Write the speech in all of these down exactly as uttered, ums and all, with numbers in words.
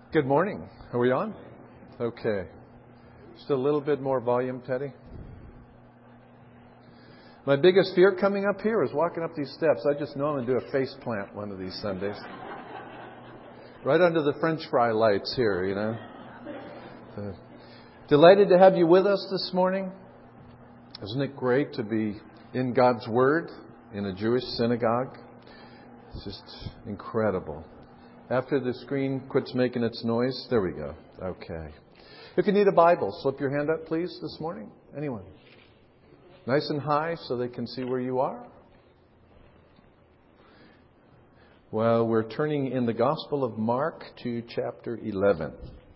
Good morning. Are we on? Okay. Just a little bit more volume, Teddy. My biggest fear coming up here is walking up these steps. I just know I'm going to do a face plant one of these Sundays. Right under the French fry lights here, you know. Uh, delighted to have you with us this morning. Isn't it great to be in God's Word in a Jewish synagogue? It's just incredible. After the screen quits making its noise, there we go. Okay. If you need a Bible, slip your hand up, please, this morning. Anyone? Nice and high so they can see where you are. Well, we're turning in the Gospel of Mark to chapter eleven.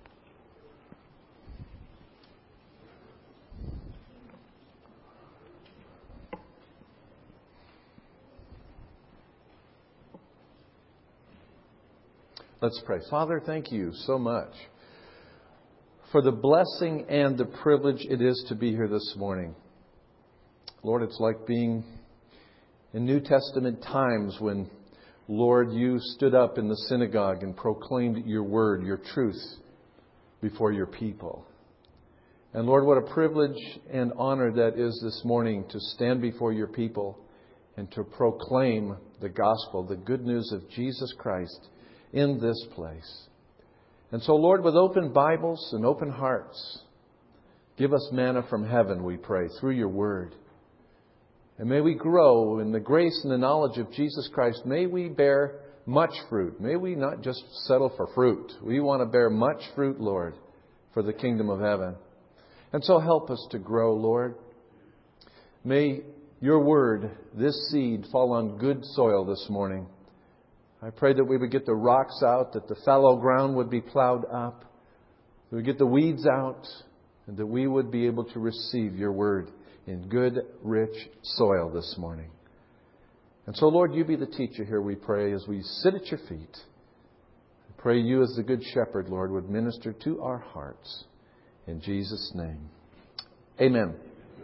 Let's pray. Father, thank you so much for the blessing and the privilege it is to be here this morning. Lord, it's like being in New Testament times when, Lord, you stood up in the synagogue and proclaimed your word, your truth before your people. And Lord, what a privilege and honor that is this morning to stand before your people and to proclaim the gospel, the good news of Jesus Christ in this place. And so, Lord, with open Bibles and open hearts, give us manna from heaven, we pray, through your word. And may we grow in the grace and the knowledge of Jesus Christ. May we bear much fruit. May we not just settle for fruit. We want to bear much fruit, Lord, for the kingdom of heaven. And so help us to grow, Lord. May your word, this seed, fall on good soil this morning. I pray that we would get the rocks out, that the fallow ground would be plowed up, that we would get the weeds out, and that we would be able to receive your word in good, rich soil this morning. And so, Lord, you be the teacher here, we pray, as we sit at your feet. I pray you, as the good shepherd, Lord, would minister to our hearts. In Jesus' name. Amen.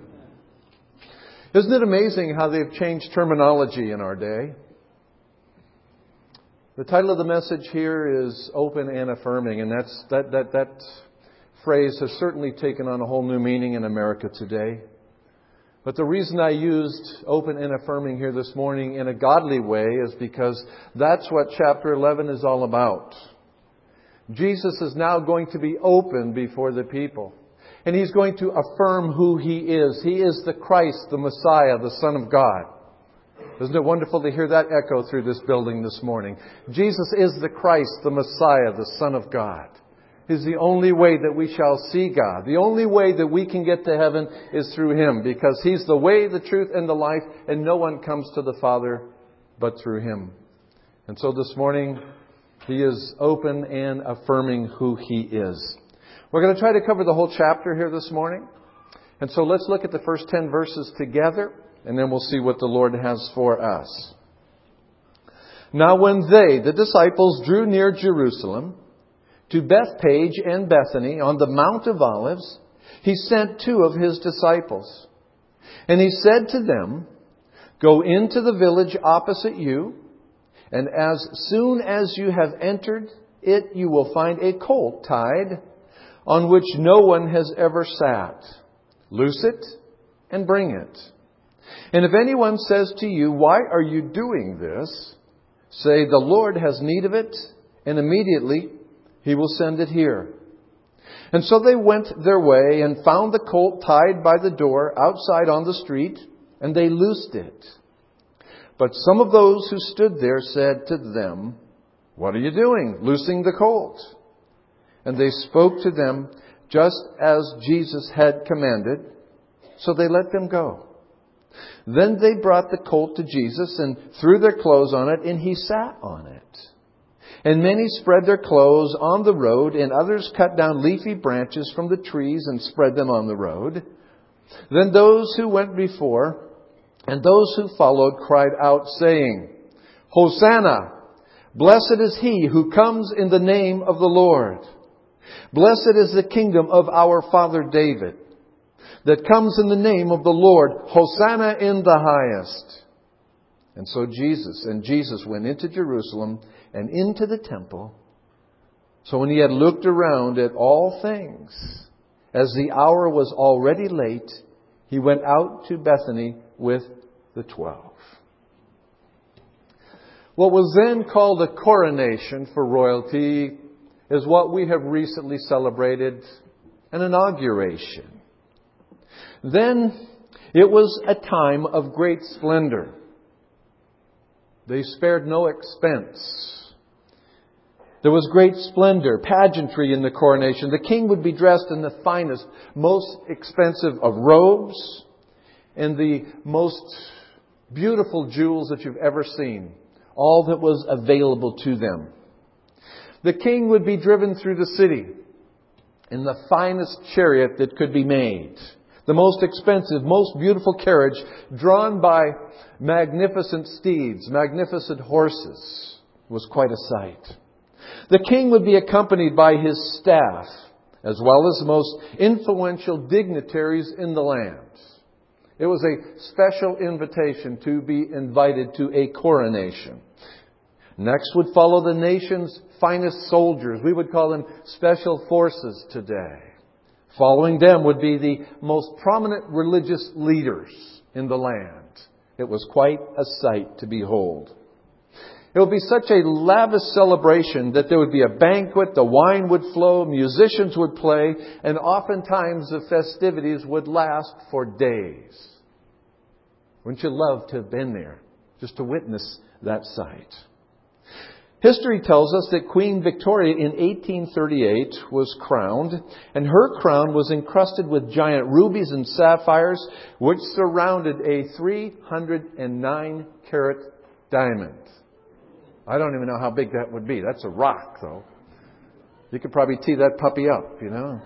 Isn't it amazing how they've changed terminology in our day? The title of the message here is Open and Affirming, and that's that that that phrase has certainly taken on a whole new meaning in America today. But the reason I used open and affirming here this morning in a godly way is because that's what chapter eleven is all about. Jesus is now going to be open before the people, and He's going to affirm who He is. He is the Christ, the Messiah, the Son of God. Isn't it wonderful to hear that echo through this building this morning? Jesus is the Christ, the Messiah, the Son of God. He's the only way that we shall see God. The only way that we can get to heaven is through Him, because He's the way, the truth, and the life, and no one comes to the Father but through Him. And so this morning, He is open and affirming who He is. We're going to try to cover the whole chapter here this morning. And so let's look at the first ten verses together. And then we'll see what the Lord has for us. Now when they, the disciples, drew near Jerusalem, to Bethpage and Bethany on the Mount of Olives, He sent two of His disciples. And He said to them, Go into the village opposite you, and as soon as you have entered it, you will find a colt tied, on which no one has ever sat. Loose it and bring it. And if anyone says to you, Why are you doing this? Say, The Lord has need of it, and immediately He will send it here. And so they went their way and found the colt tied by the door outside on the street, and they loosed it. But some of those who stood there said to them, What are you doing, loosing the colt? And they spoke to them just as Jesus had commanded, so they let them go. Then they brought the colt to Jesus and threw their clothes on it, and He sat on it. And many spread their clothes on the road, and others cut down leafy branches from the trees and spread them on the road. Then those who went before and those who followed cried out, saying, Hosanna! Blessed is He who comes in the name of the Lord. Blessed is the kingdom of our father David, that comes in the name of the Lord. Hosanna in the highest. And so Jesus, and Jesus went into Jerusalem and into the temple, So when he had looked around at all things, as the hour was already late, he went out to Bethany with the twelve. What was then called a coronation for royalty is what we have recently celebrated, an inauguration. Then it was a time of great splendor. They spared no expense. There was great splendor, pageantry in the coronation. The king would be dressed in the finest, most expensive of robes and the most beautiful jewels that you've ever seen. All that was available to them. The king would be driven through the city in the finest chariot that could be made. The most expensive, most beautiful carriage drawn by magnificent steeds, magnificent horses. It was quite a sight. The king would be accompanied by his staff, as well as the most influential dignitaries in the land. It was a special invitation to be invited to a coronation. Next would follow the nation's finest soldiers. We would call them special forces today. Following them would be the most prominent religious leaders in the land. It was quite a sight to behold. It would be such a lavish celebration that there would be a banquet, the wine would flow, musicians would play, and oftentimes the festivities would last for days. Wouldn't you love to have been there just to witness that sight? History tells us that Queen Victoria in eighteen thirty-eight was crowned, and her crown was encrusted with giant rubies and sapphires, which surrounded a three hundred nine carat diamond. I don't even know how big that would be. That's a rock, though. You could probably tee that puppy up, you know.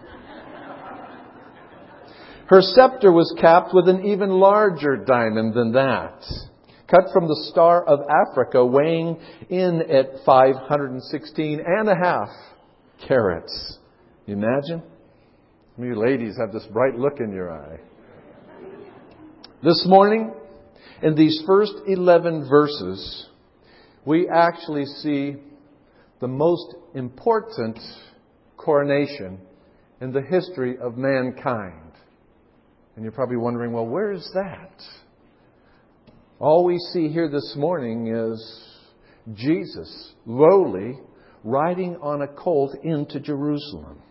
Her scepter was capped with an even larger diamond than that, cut from the Star of Africa, weighing in at five hundred sixteen and a half carats. You imagine? Some of you ladies have this bright look in your eye. This morning, in these first eleven verses, we actually see the most important coronation in the history of mankind. And you're probably wondering, well, where is that? All we see here this morning is Jesus, lowly, riding on a colt into Jerusalem.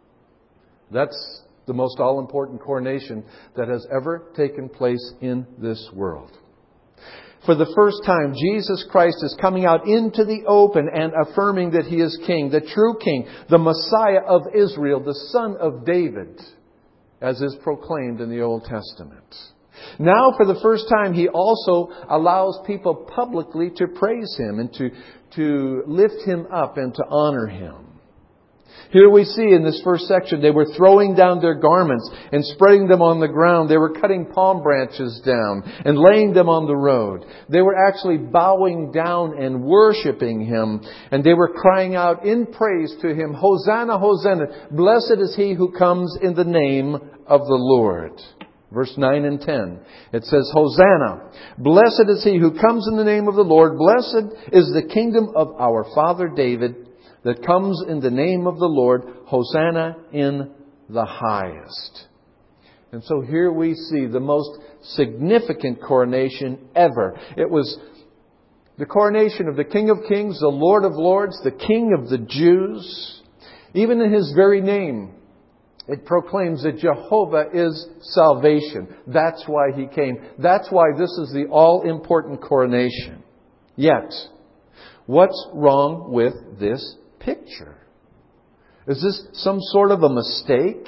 That's the most all-important coronation that has ever taken place in this world. For the first time, Jesus Christ is coming out into the open and affirming that He is King, the true King, the Messiah of Israel, the Son of David, as is proclaimed in the Old Testament. Now, for the first time, He also allows people publicly to praise Him and to, to lift Him up and to honor Him. Here we see in this first section, they were throwing down their garments and spreading them on the ground. They were cutting palm branches down and laying them on the road. They were actually bowing down and worshiping Him. And they were crying out in praise to Him, Hosanna, Hosanna, blessed is He who comes in the name of the Lord. Verse nine and ten. It says, Hosanna, blessed is He who comes in the name of the Lord. Blessed is the kingdom of our father David that comes in the name of the Lord. Hosanna in the highest. And so here we see the most significant coronation ever. It was the coronation of the King of Kings, the Lord of Lords, the King of the Jews. Even in His very name, it proclaims that Jehovah is salvation. That's why He came. That's why this is the all-important coronation. Yet, what's wrong with this picture? Is this some sort of a mistake?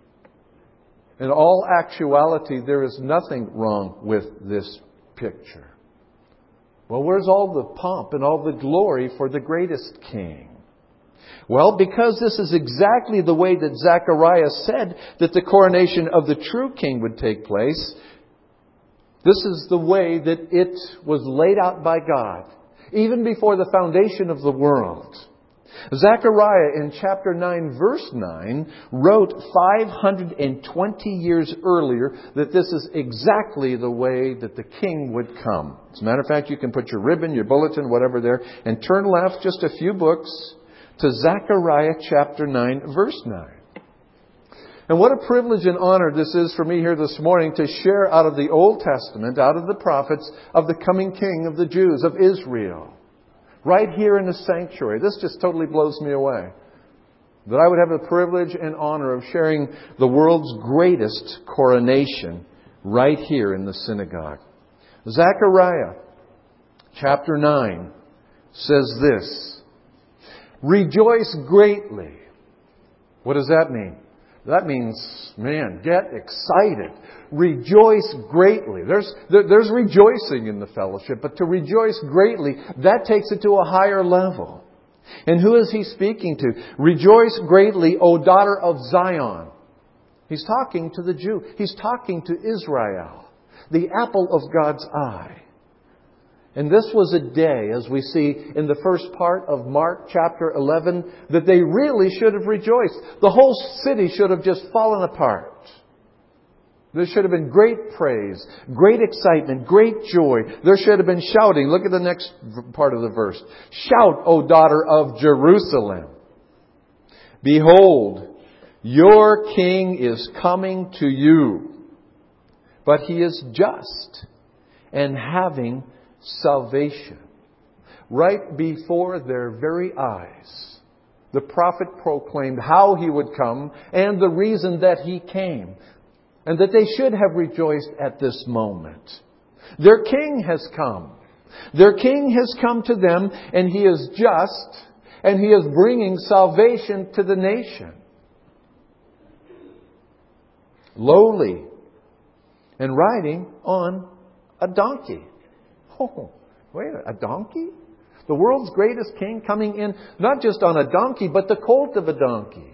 In all actuality, there is nothing wrong with this picture. Well, where's all the pomp and all the glory for the greatest King? Well, because this is exactly the way that Zechariah said that the coronation of the true King would take place. This is the way that it was laid out by God, even before the foundation of the world. Zechariah in chapter nine, verse nine, wrote five hundred twenty years earlier that this is exactly the way that the King would come. As a matter of fact, you can put your ribbon, your bulletin, whatever there, and turn left just a few books to Zechariah chapter nine, verse nine. And what a privilege and honor this is for me here this morning to share out of the Old Testament, out of the prophets, of the coming King of the Jews, of Israel. Right here in the sanctuary. This just totally blows me away. That I would have the privilege and honor of sharing the world's greatest coronation right here in the synagogue. Zechariah chapter nine says this. Rejoice greatly. What does that mean? That means, man, get excited. Rejoice greatly. There's, there, there's rejoicing in the fellowship, but to rejoice greatly, that takes it to a higher level. And who is he speaking to? Rejoice greatly, O daughter of Zion. He's talking to the Jew. He's talking to Israel, the apple of God's eye. And this was a day, as we see in the first part of Mark chapter eleven, that they really should have rejoiced. The whole city should have just fallen apart. There should have been great praise, great excitement, great joy. There should have been shouting. Look at the next part of the verse. Shout, O daughter of Jerusalem. Behold, your king is coming to you. But he is just and having salvation. Right before their very eyes, the prophet proclaimed how he would come and the reason that he came. And that they should have rejoiced at this moment. Their king has come. Their king has come to them, and he is just, and he is bringing salvation to the nation. Lowly, and riding on a donkey. Oh, wait, a donkey? The world's greatest king coming in, not just on a donkey, but the colt of a donkey.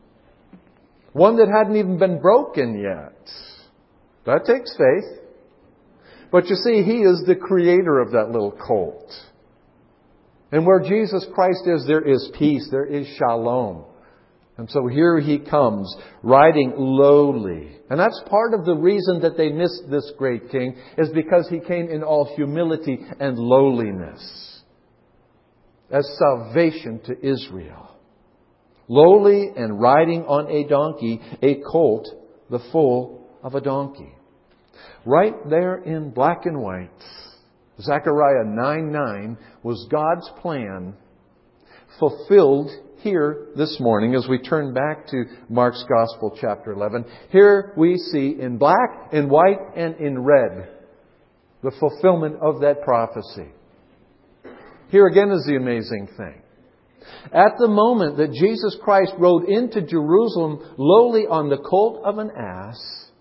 One that hadn't even been broken yet. That takes faith. But you see, he is the creator of that little colt. And where Jesus Christ is, there is peace. There is shalom. And so here he comes, riding lowly. And that's part of the reason that they missed this great king, is because he came in all humility and lowliness as salvation to Israel. Lowly and riding on a donkey, a colt, the foal of a donkey. Right there in black and white, Zechariah nine nine was God's plan fulfilled here this morning as we turn back to Mark's Gospel chapter eleven. Here we see in black, in white, and in red the fulfillment of that prophecy. Here again is the amazing thing. At the moment that Jesus Christ rode into Jerusalem lowly on the colt of an ass,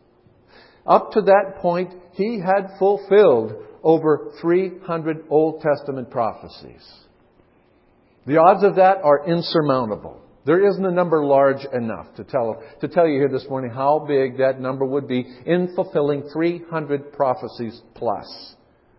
up to that point he had fulfilled over three hundred Old Testament prophecies. The odds of that are insurmountable. There isn't a number large enough to tell, to tell you here this morning how big that number would be in fulfilling three hundred prophecies plus.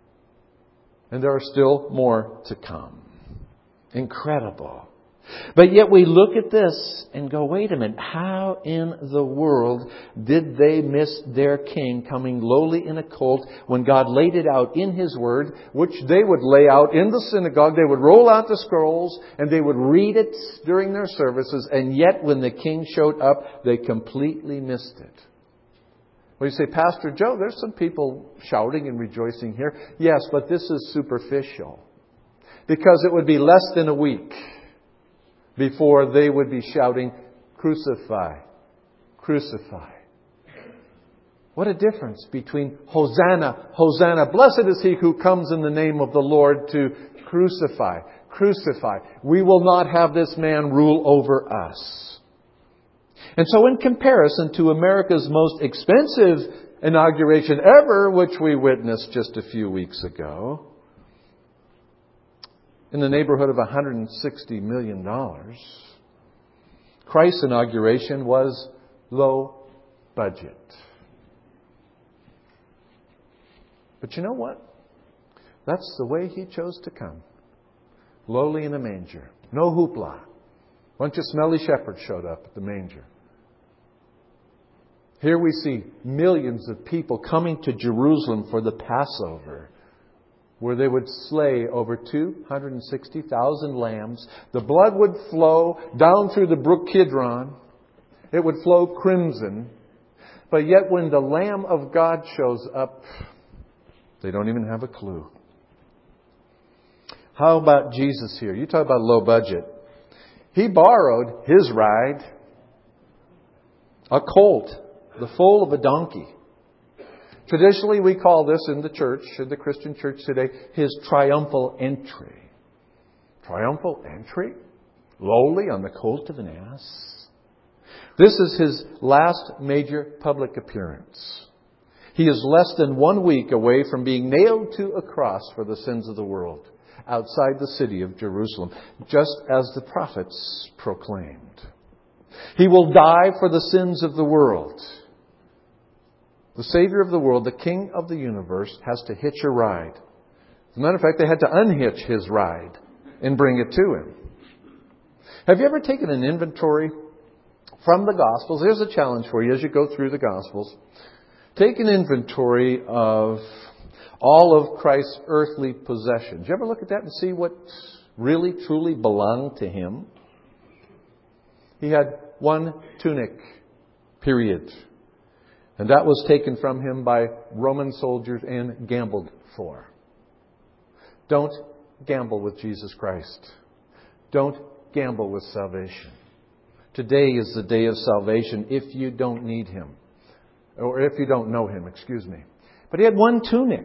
And there are still more to come. Incredible. But yet we look at this and go, wait a minute, how in the world did they miss their king coming lowly in a colt when God laid it out in His Word, which they would lay out in the synagogue, they would roll out the scrolls and they would read it during their services, and yet when the king showed up, they completely missed it. Well, you say, Pastor Joe, there's some people shouting and rejoicing here. Yes, but this is superficial. Because it would be less than a week before they would be shouting, crucify, crucify. What a difference between Hosanna, Hosanna, blessed is he who comes in the name of the Lord, to crucify, crucify. We will not have this man rule over us. And so in comparison to America's most expensive inauguration ever, which we witnessed just a few weeks ago, in the neighborhood of one hundred sixty million dollars. Christ's inauguration was low budget. But you know what? That's the way He chose to come. Lowly in a manger. No hoopla. A bunch of smelly shepherds showed up at the manger. Here we see millions of people coming to Jerusalem for the Passover. where they would slay over two hundred sixty thousand lambs. The blood would flow down through the brook Kidron. It would flow crimson. But yet when the Lamb of God shows up, they don't even have a clue. How about Jesus here? You talk about low budget. He borrowed his ride, a colt, the foal of a donkey. Traditionally, we call this in the church, in the Christian church today, his triumphal entry. Triumphal entry? Lowly on the colt of an ass. This is his last major public appearance. He is less than one week away from being nailed to a cross for the sins of the world outside the city of Jerusalem, just as the prophets proclaimed. He will die for the sins of the world. The Savior of the world, the King of the universe, has to hitch a ride. As a matter of fact, they had to unhitch his ride and bring it to him. Have you ever taken an inventory from the Gospels? Here's a challenge for you as you go through the Gospels. Take an inventory of all of Christ's earthly possessions. You ever look at that and see what really, truly belonged to Him? He had one tunic, period. And that was taken from Him by Roman soldiers and gambled for. Don't gamble with Jesus Christ. Don't gamble with salvation. Today is the day of salvation if you don't need Him. Or if you don't know Him, excuse me. But He had one tunic.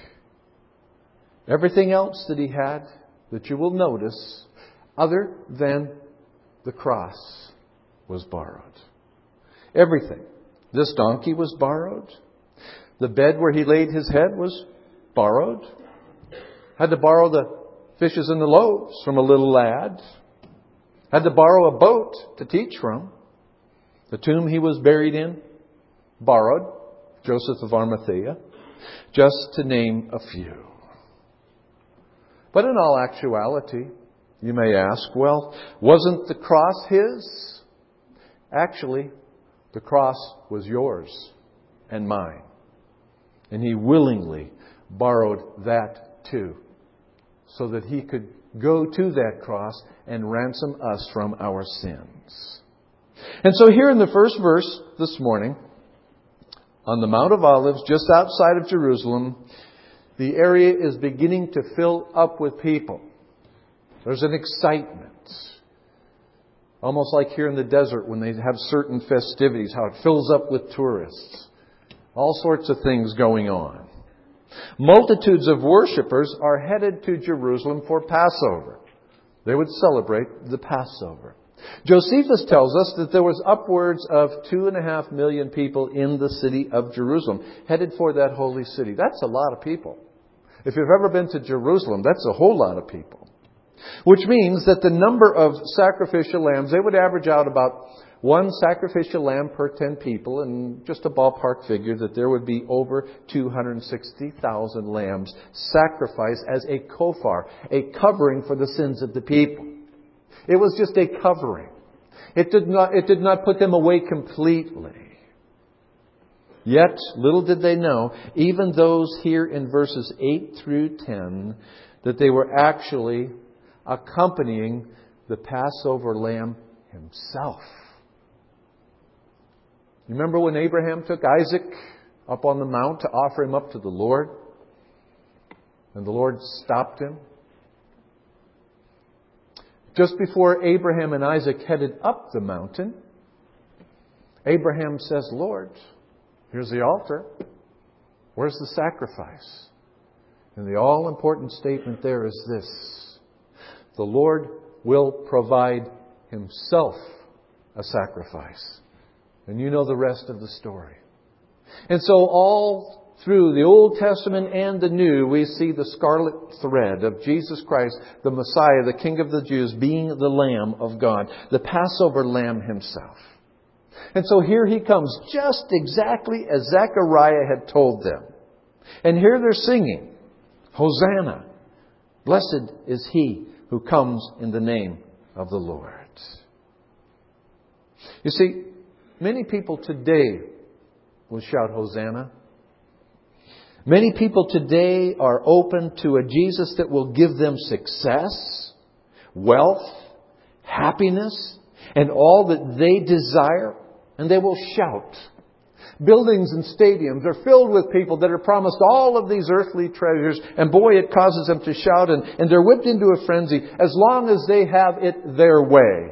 Everything else that He had, that you will notice, other than the cross, was borrowed. Everything. This donkey was borrowed. The bed where He laid His head was borrowed. Had to borrow the fishes and the loaves from a little lad. Had to borrow a boat to teach from. The tomb He was buried in, borrowed. Joseph of Arimathea. Just to name a few. But in all actuality, you may ask, well, wasn't the cross His? Actually, the cross was yours and mine. And He willingly borrowed that too, so that He could go to that cross and ransom us from our sins. And so here in the first verse this morning, on the Mount of Olives, just outside of Jerusalem, the area is beginning to fill up with people. There's an excitement. Almost like here in the desert when they have certain festivities, how it fills up with tourists. All sorts of things going on. Multitudes of worshippers are headed to Jerusalem for Passover. They would celebrate the Passover. Josephus tells us that there was upwards of two and a half million people in the city of Jerusalem, headed for that holy city. That's a lot of people. If you've ever been to Jerusalem, that's a whole lot of people. Which means that the number of sacrificial lambs, they would average out about one sacrificial lamb per ten people, and just a ballpark figure that there would be over two hundred sixty thousand lambs sacrificed as a kofar, a covering for the sins of the people. It was just a covering. It did not, it did not put them away completely. Yet, little did they know, even those here in verses eight through ten, that they were actually accompanying the Passover lamb himself. You remember when Abraham took Isaac up on the mount to offer him up to the Lord? And the Lord stopped him. Just before Abraham and Isaac headed up the mountain, Abraham says, Lord, here's the altar. Where's the sacrifice? And the all-important statement there is this: the Lord will provide Himself a sacrifice. And you know the rest of the story. And so all through the Old Testament and the New, we see the scarlet thread of Jesus Christ, the Messiah, the King of the Jews, being the Lamb of God, the Passover Lamb Himself. And so here He comes, just exactly as Zechariah had told them. And here they're singing, Hosanna! Blessed is He who comes in the name of the Lord. You see, many people today will shout Hosanna. Many people today are open to a Jesus that will give them success, wealth, happiness, and all that they desire, and they will shout. Buildings and stadiums are filled with people that are promised all of these earthly treasures, and boy, it causes them to shout, and, and they're whipped into a frenzy as long as they have it their way.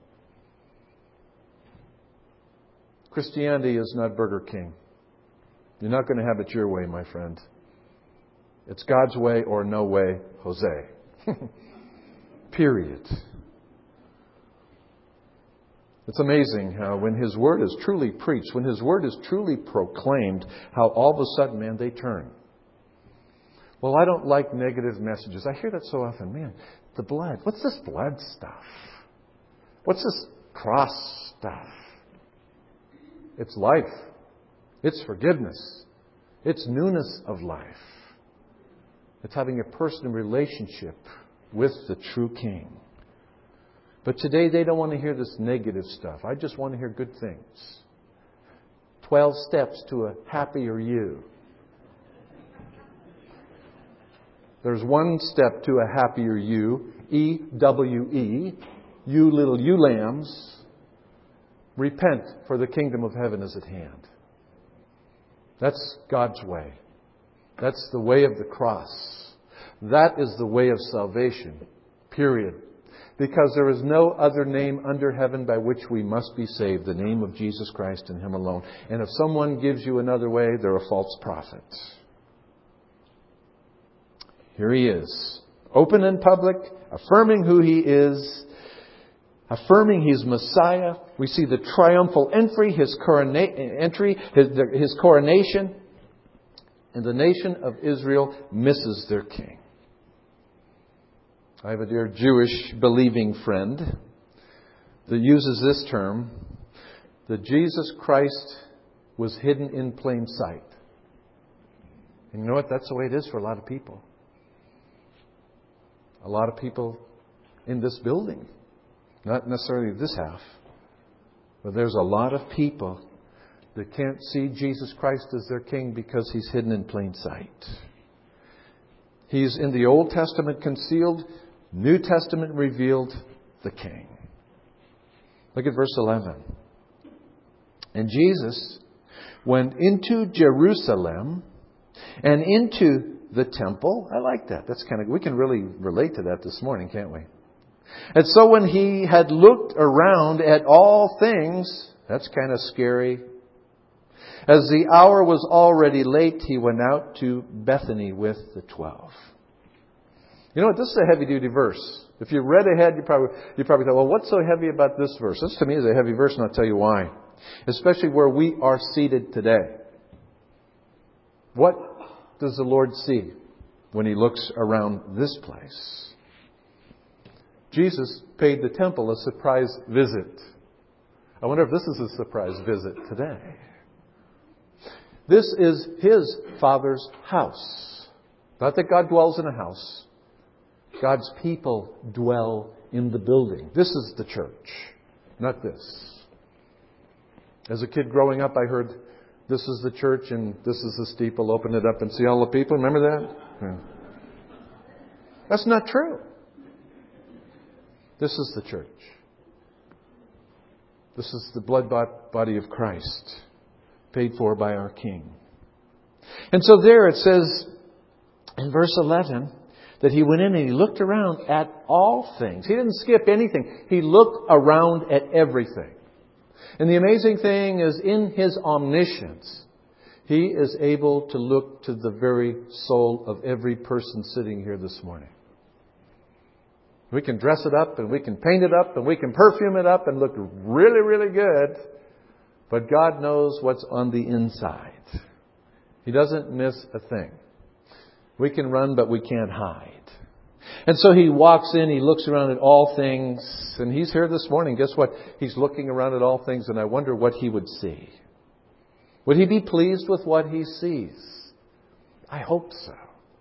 Christianity is not Burger King. You're not going to have it your way, my friend. It's God's way or no way, Jose. Period. It's amazing how when His Word is truly preached, when His Word is truly proclaimed, how all of a sudden, man, they turn. Well, I don't like negative messages. I hear that so often. Man, the blood. What's this blood stuff? What's this cross stuff? It's life. It's forgiveness. It's newness of life. It's having a personal relationship with the true King. But today they don't want to hear this negative stuff. I just want to hear good things. Twelve steps to a happier you. There's one step to a happier you. E W E. You little ewe lambs. Repent, for the kingdom of heaven is at hand. That's God's way. That's the way of the cross. That is the way of salvation. Period. Because there is no other name under heaven by which we must be saved. The name of Jesus Christ and Him alone. And if someone gives you another way, they're a false prophet. Here He is. Open in public. Affirming who He is. Affirming He's Messiah. We see the triumphal entry, His, corona- entry, his, his coronation. And the nation of Israel misses their king. I have a dear Jewish believing friend that uses this term, that Jesus Christ was hidden in plain sight. And you know what? That's the way it is for a lot of people. A lot of people in this building. Not necessarily this half. But there's a lot of people that can't see Jesus Christ as their King because He's hidden in plain sight. He's in the Old Testament concealed, New Testament revealed, the King. Look at verse eleven. And Jesus went into Jerusalem and into the temple. I like that. That's kind of, we can really relate to that this morning, can't we? And so when He had looked around at all things, that's kind of scary. As the hour was already late, He went out to Bethany with the twelve. You know what? This is a heavy-duty verse. If you read ahead, you probably you probably thought, well, what's so heavy about this verse? This to me is a heavy verse, and I'll tell you why. Especially where we are seated today. What does the Lord see when He looks around this place? Jesus paid the temple a surprise visit. I wonder if this is a surprise visit today. This is His Father's house. Not that God dwells in a house. God's people dwell in the building. This is the church, not this. As a kid growing up, I heard, this is the church and this is the steeple. Open it up and see all the people. Remember that? Yeah. That's not true. This is the church. This is the blood-bought body of Christ, paid for by our King. And so there it says in verse eleven that He went in and He looked around at all things. He didn't skip anything. He looked around at everything. And the amazing thing is, in His omniscience, He is able to look to the very soul of every person sitting here this morning. We can dress it up and we can paint it up and we can perfume it up and look really, really good. But God knows what's on the inside. He doesn't miss a thing. We can run, but we can't hide. And so He walks in, He looks around at all things, and He's here this morning. Guess what? He's looking around at all things, and I wonder what He would see. Would He be pleased with what He sees? I hope so.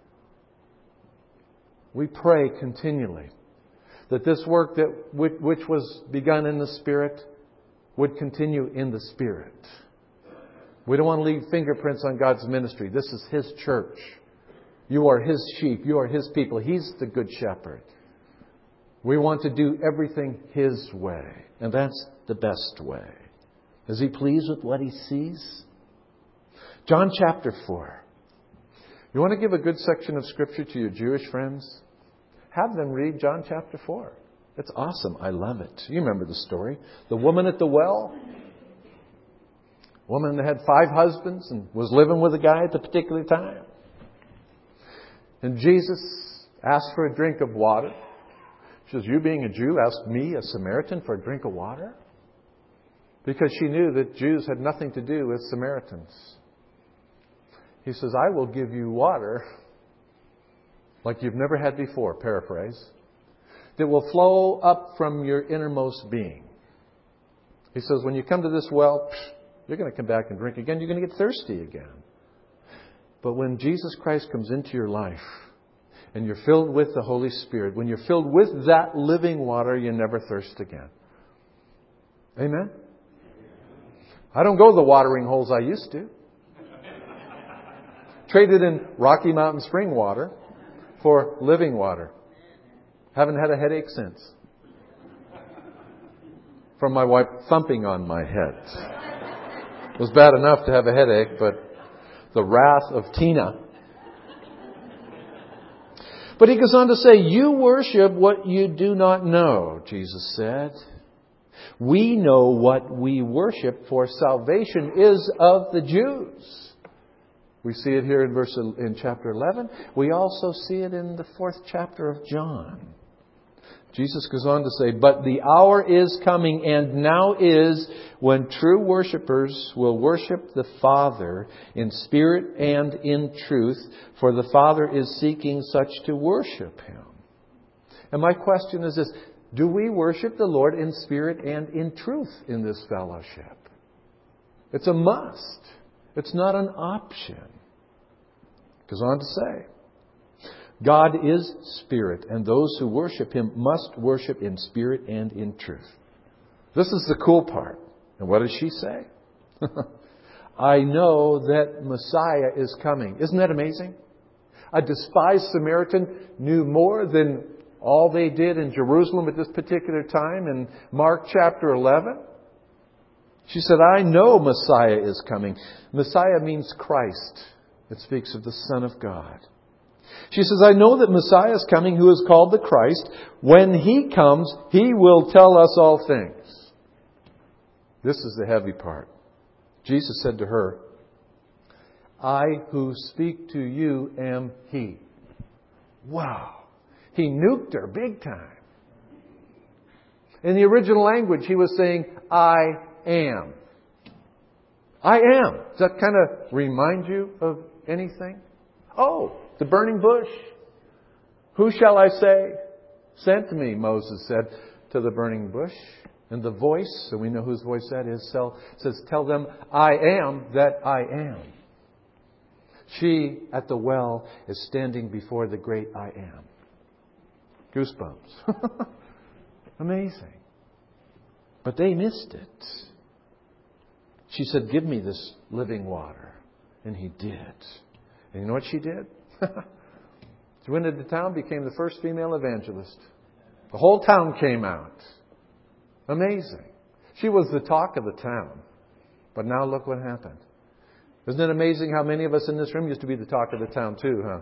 We pray continually that this work that which was begun in the Spirit would continue in the Spirit. We don't want to leave fingerprints on God's ministry. This is His church. You are His sheep. You are His people. He's the good shepherd. We want to do everything His way. And that's the best way. Is He pleased with what He sees? John chapter four. You want to give a good section of Scripture to your Jewish friends? Have them read John chapter four. It's awesome. I love it. You remember the story. The woman at the well. Woman that had five husbands and was living with a guy at the particular time. And Jesus asked for a drink of water. She says, you being a Jew, asked me, a Samaritan, for a drink of water? Because she knew that Jews had nothing to do with Samaritans. He says, I will give you water like you've never had before, paraphrase, that will flow up from your innermost being. He says, when you come to this well, you're going to come back and drink again. You're going to get thirsty again. But when Jesus Christ comes into your life and you're filled with the Holy Spirit, when you're filled with that living water, you never thirst again. Amen? I don't go to the watering holes I used to. Traded in Rocky Mountain spring water for living water. Haven't had a headache since. From my wife thumping on my head. It was bad enough to have a headache, but the wrath of Tina. But he goes on to say, you worship what you do not know, Jesus said. We know what we worship, for salvation is of the Jews. We see it here in verse in chapter eleven. We also see it in the fourth chapter of John. Jesus goes on to say, but the hour is coming and now is when true worshipers will worship the Father in spirit and in truth, for the Father is seeking such to worship Him. And my question is this, do we worship the Lord in spirit and in truth in this fellowship? It's a must. It's not an option. Goes on to say, God is spirit, and those who worship Him must worship in spirit and in truth. This is the cool part. And what does she say? I know that Messiah is coming. Isn't that amazing? A despised Samaritan knew more than all they did in Jerusalem at this particular time in Mark chapter eleven. She said, I know Messiah is coming. Messiah means Christ. It speaks of the Son of God. She says, I know that Messiah is coming, who is called the Christ. When He comes, He will tell us all things. This is the heavy part. Jesus said to her, I who speak to you am He. Wow. He nuked her big time. In the original language, He was saying, I am. I am. Does that kind of remind you of anything? Oh, the burning bush. Who shall I say sent me, Moses said to the burning bush. And the voice, so we know whose voice that is, says, tell them, I am that I am. She at the well is standing before the great I am. Goosebumps. Amazing. But they missed it. She said, give me this living water. And He did. And you know what she did? She went into town, became the first female evangelist. The whole town came out. Amazing. She was the talk of the town. But now look what happened. Isn't it amazing how many of us in this room used to be the talk of the town too, huh?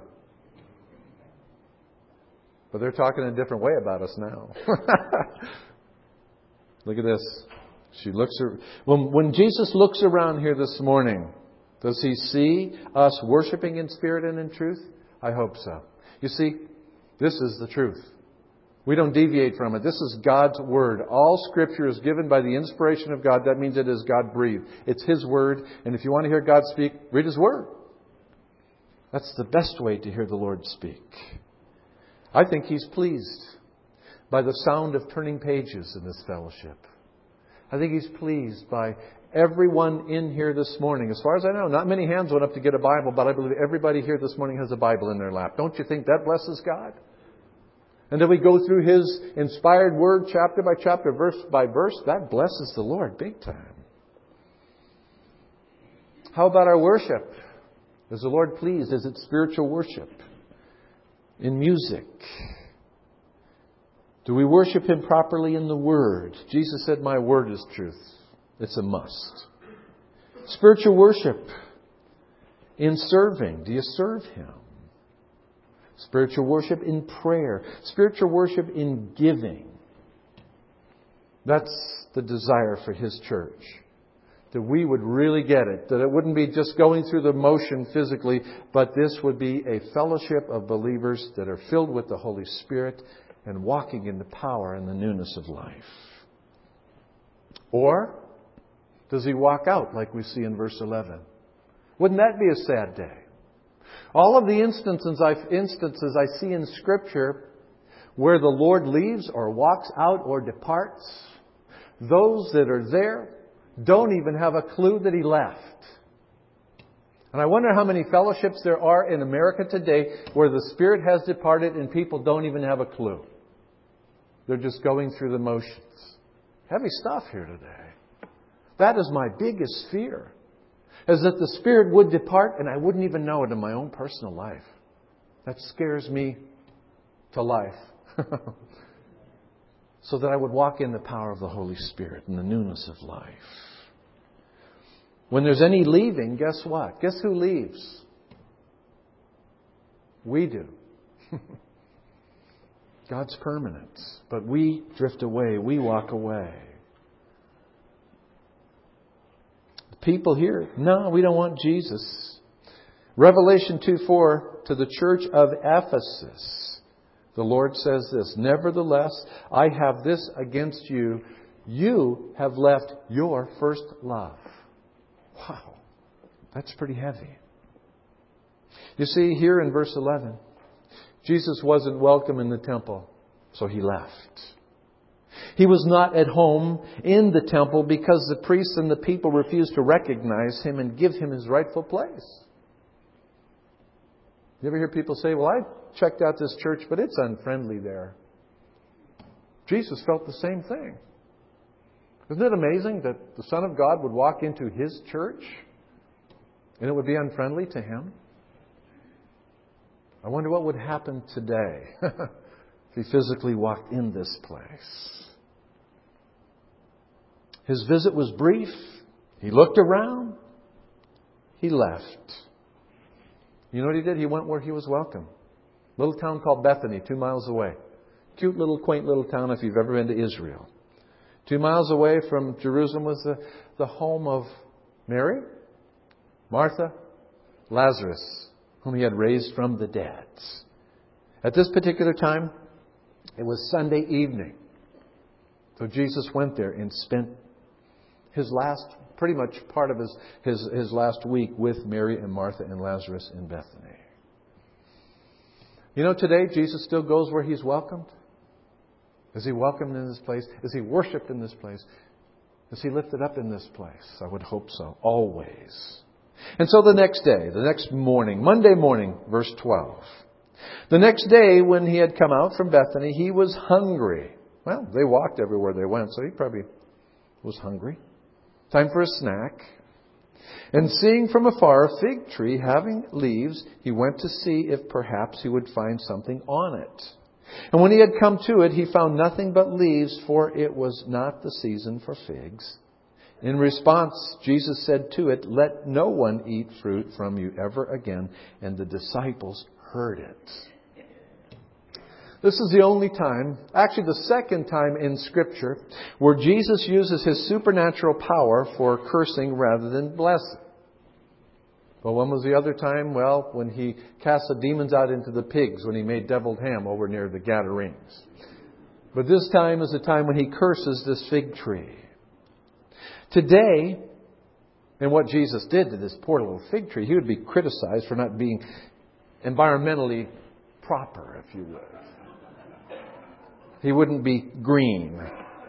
But they're talking in a different way about us now. Look at this. She looks. When, when Jesus looks around here this morning, does He see us worshiping in spirit and in truth? I hope so. You see, this is the truth. We don't deviate from it. This is God's Word. All Scripture is given by the inspiration of God. That means it is God-breathed. It's His Word. And if you want to hear God speak, read His Word. That's the best way to hear the Lord speak. I think He's pleased by the sound of turning pages in this fellowship. I think He's pleased by everyone in here this morning. As far as I know, not many hands went up to get a Bible, but I believe everybody here this morning has a Bible in their lap. Don't you think that blesses God? And then we go through His inspired Word chapter by chapter, verse by verse. That blesses the Lord big time. How about our worship? Is the Lord pleased? Is it spiritual worship? In music? Do we worship Him properly in the Word? Jesus said, my Word is truth. It's a must. Spiritual worship. In serving. Do you serve Him? Spiritual worship in prayer. Spiritual worship in giving. That's the desire for His church. That we would really get it. That it wouldn't be just going through the motion physically, but this would be a fellowship of believers that are filled with the Holy Spirit and walking in the power and the newness of life. Or does he walk out like we see in verse eleven? Wouldn't that be a sad day? All of the instances I, instances I see in Scripture where the Lord leaves or walks out or departs, those that are there don't even have a clue that He left. And I wonder how many fellowships there are in America today where the Spirit has departed and people don't even have a clue. They're just going through the motions. Heavy stuff here today. That is my biggest fear. Is that the Spirit would depart and I wouldn't even know it in my own personal life. That scares me to life. So that I would walk in the power of the Holy Spirit and the newness of life. When there's any leaving, guess what? Guess who leaves? We do. God's permanent. But we drift away. We walk away. The people here, no, we don't want Jesus. Revelation two four, to the church of Ephesus, the Lord says this, nevertheless, I have this against you. You have left your first love. Wow. That's pretty heavy. You see, here in verse eleven, Jesus wasn't welcome in the temple, so He left. He was not at home in the temple because the priests and the people refused to recognize Him and give Him His rightful place. You ever hear people say, well, I checked out this church, but it's unfriendly there. Jesus felt the same thing. Isn't it amazing that the Son of God would walk into His church and it would be unfriendly to Him? I wonder what would happen today if He physically walked in this place. His visit was brief. He looked around. He left. You know what He did? He went where He was welcome. A little town called Bethany, two miles away. Cute little, quaint little town if you've ever been to Israel. Two miles away from Jerusalem was the, the home of Mary, Martha, Lazarus, whom He had raised from the dead. At this particular time, it was Sunday evening. So Jesus went there and spent His last, pretty much part of His, his, his last week with Mary and Martha and Lazarus in Bethany. You know, today Jesus still goes where He's welcomed. Is He welcomed in this place? Is He worshipped in this place? Is He lifted up in this place? I would hope so. Always. And so the next day, the next morning, Monday morning, verse twelve. The next day when He had come out from Bethany, He was hungry. Well, they walked everywhere they went, so He probably was hungry. Time for a snack. And seeing from afar a fig tree having leaves, He went to see if perhaps He would find something on it. And when He had come to it, He found nothing but leaves, for it was not the season for figs. In response, Jesus said to it, let no one eat fruit from you ever again. And the disciples heard it. This is the only time, actually the second time in Scripture, where Jesus uses His supernatural power for cursing rather than blessing. Well, when was the other time? Well, when He cast the demons out into the pigs, when He made deviled ham over near the Gadarenes. But this time is the time when He curses this fig tree. Today, and what Jesus did to this poor little fig tree, He would be criticized for not being environmentally proper, if you would. He wouldn't be green.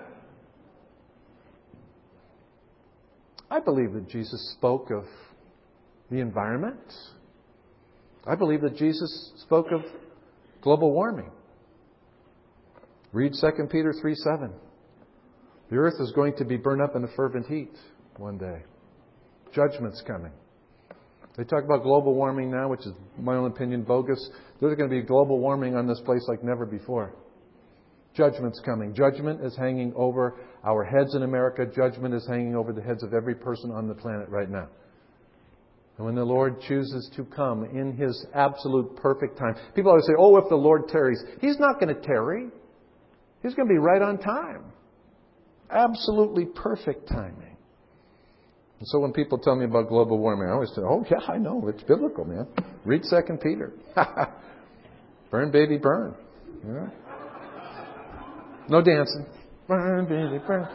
I believe that Jesus spoke of the environment. I believe that Jesus spoke of global warming. Read Second Peter three seven. The earth is going to be burned up in a fervent heat one day. Judgment's coming. They talk about global warming now, which is, in my own opinion, bogus. There's going to be global warming on this place like never before. Judgment's coming. Judgment is hanging over our heads in America. Judgment is hanging over the heads of every person on the planet right now. And when the Lord chooses to come in His absolute perfect time. People always say, oh, if the Lord tarries. He's not going to tarry. He's going to be right on time. Absolutely perfect timing. And so when people tell me about global warming, I always say, oh, yeah, I know. It's biblical, man. Read Second Peter. Burn, baby, burn. Yeah. No dancing. Burn, baby, burn.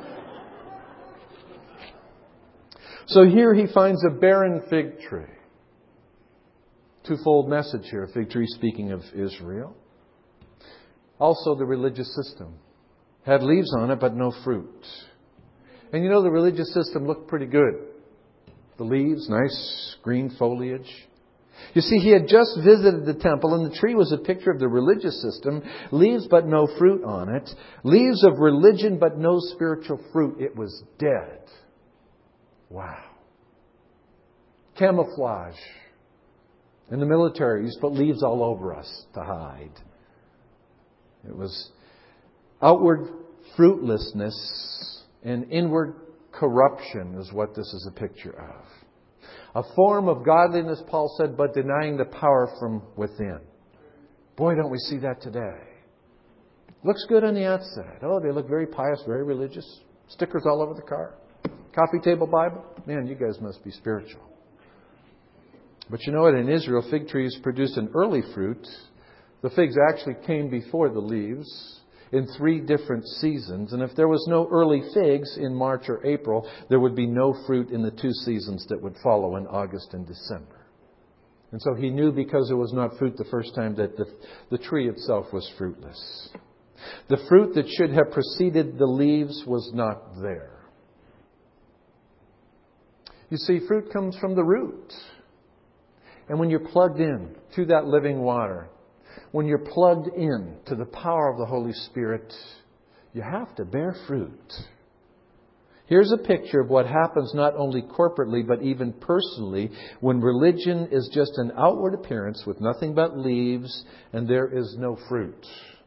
So here he finds a barren fig tree. Twofold message here. A fig tree speaking of Israel. Also the religious system. Had leaves on it, but no fruit. And you know, the religious system looked pretty good. The leaves, nice green foliage. You see, he had just visited the temple, and the tree was a picture of the religious system. Leaves, but no fruit on it. Leaves of religion, but no spiritual fruit. It was dead. Wow. Camouflage. In the military, you used to put leaves all over us to hide. It was outward fruitlessness and inward corruption is what this is a picture of. A form of godliness, Paul said, but denying the power from within. Boy, don't we see that today. Looks good on the outside. Oh, they look very pious, very religious. Stickers all over the car. Coffee table Bible. Man, you guys must be spiritual. But you know what? In Israel, fig trees produced an early fruit. The figs actually came before the leaves in three different seasons. And if there was no early figs in March or April, there would be no fruit in the two seasons that would follow in August and December. And so he knew because it was not fruit the first time that the, the tree itself was fruitless. The fruit that should have preceded the leaves was not there. You see, fruit comes from the root. And when you're plugged in to that living water, when you're plugged in to the power of the Holy Spirit, you have to bear fruit. Here's a picture of what happens not only corporately, but even personally, when religion is just an outward appearance with nothing but leaves and there is no fruit.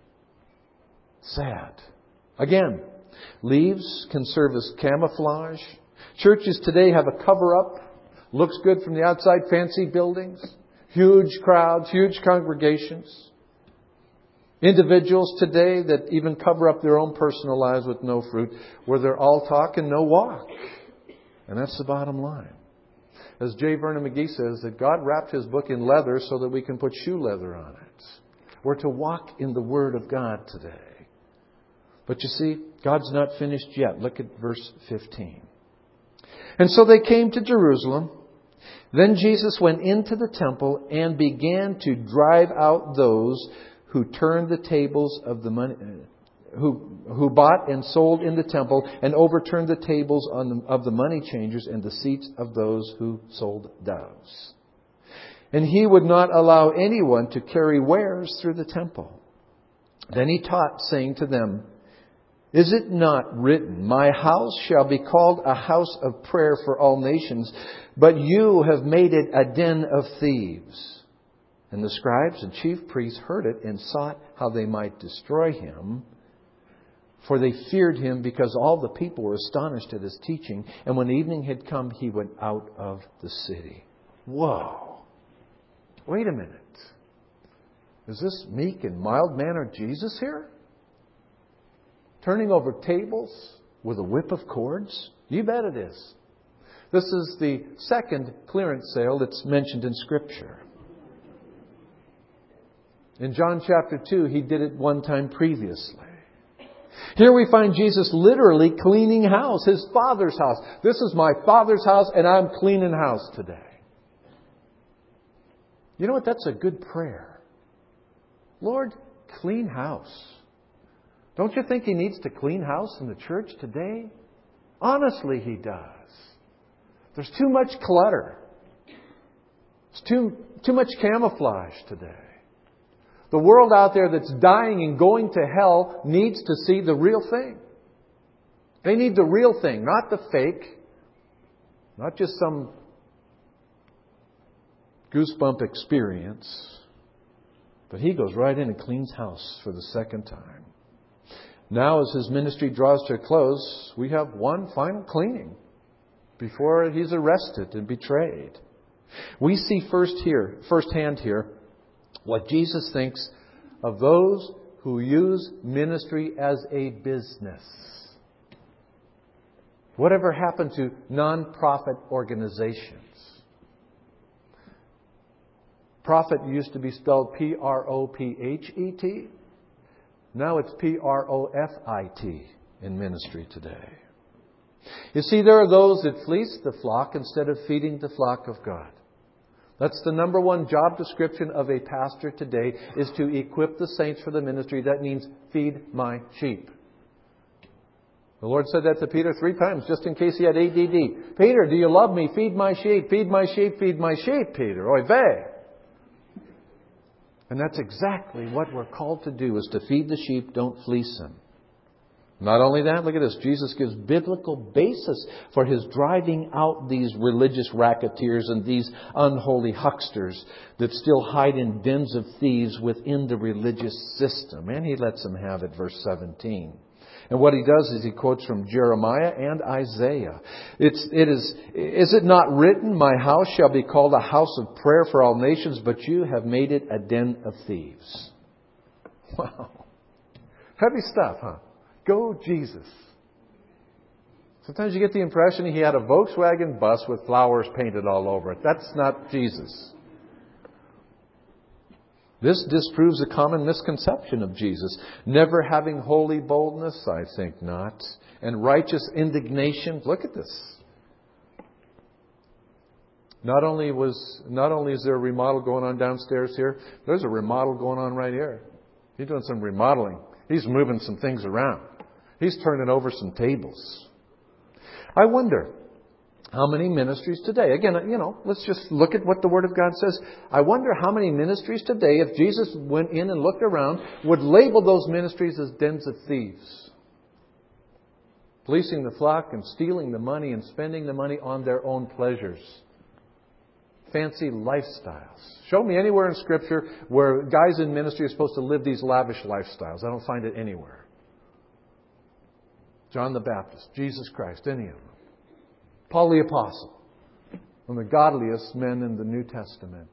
Sad. Again, leaves can serve as camouflage. Churches today have a cover-up. Looks good from the outside, fancy buildings, huge crowds, huge congregations. Individuals today that even cover up their own personal lives with no fruit, where they're all talk and no walk. And that's the bottom line. As J. Vernon McGee says, that God wrapped His book in leather so that we can put shoe leather on it. We're to walk in the Word of God today. But you see, God's not finished yet. Look at verse fifteen. And so they came to Jerusalem. Then Jesus went into the temple and began to drive out those who turned the tables of the money, who who bought and sold in the temple, and overturned the tables on the, of the money changers and the seats of those who sold doves. And He would not allow anyone to carry wares through the temple. Then He taught, saying to them, "Is it not written, my house shall be called a house of prayer for all nations, but you have made it a den of thieves?" And the scribes and chief priests heard it and sought how they might destroy Him. For they feared Him, because all the people were astonished at His teaching. And when evening had come, He went out of the city. Whoa. Wait a minute. Is this meek and mild-mannered Jesus here? Turning over tables with a whip of cords? You bet it is. This is the second clearance sale that's mentioned in Scripture. In John chapter two, He did it one time previously. Here we find Jesus literally cleaning house, His Father's house. This is my Father's house and I'm cleaning house today. You know what? That's a good prayer. Lord, clean house. Don't you think He needs to clean house in the church today? Honestly, He does. There's too much clutter. There's too, too much camouflage today. The world out there that's dying and going to hell needs to see the real thing. They need the real thing, not the fake. Not just some goosebump experience. But he goes right in and cleans house for the second time. Now, as his ministry draws to a close, we have one final cleaning before he's arrested and betrayed. We see first here, firsthand here, what Jesus thinks of those who use ministry as a business. Whatever happened to non-profit organizations? Profit used to be spelled P R O P H E T. Now it's P R O F I T in ministry today. You see, there are those that fleece the flock instead of feeding the flock of God. That's the number one job description of a pastor today, is to equip the saints for the ministry. That means feed my sheep. The Lord said that to Peter three times, just in case he had A D D. Peter, do you love me? Feed my sheep, feed my sheep, feed my sheep, Peter. Oy vey. And that's exactly what we're called to do, is to feed the sheep, don't fleece them. Not only that, look at this. Jesus gives biblical basis for His driving out these religious racketeers and these unholy hucksters that still hide in dens of thieves within the religious system. And He lets them have it, verse seventeen. And what He does is He quotes from Jeremiah and Isaiah. It's, it is, is it not written, my house shall be called a house of prayer for all nations, but you have made it a den of thieves. Wow. Heavy stuff, huh? Go Jesus. Sometimes you get the impression He had a Volkswagen bus with flowers painted all over it. That's not Jesus. This disproves a common misconception of Jesus. Never having holy boldness? I think not. And righteous indignation? Look at this. Not only was, not only is there a remodel going on downstairs here, there's a remodel going on right here. He's doing some remodeling. He's moving some things around. He's turning over some tables. I wonder how many ministries today, again, you know, let's just look at what the Word of God says. I wonder how many ministries today, if Jesus went in and looked around, would label those ministries as dens of thieves. Fleecing the flock and stealing the money and spending the money on their own pleasures. Fancy lifestyles. Show me anywhere in Scripture where guys in ministry are supposed to live these lavish lifestyles. I don't find it anywhere. John the Baptist, Jesus Christ, any of them. Paul the Apostle, one of the godliest men in the New Testament.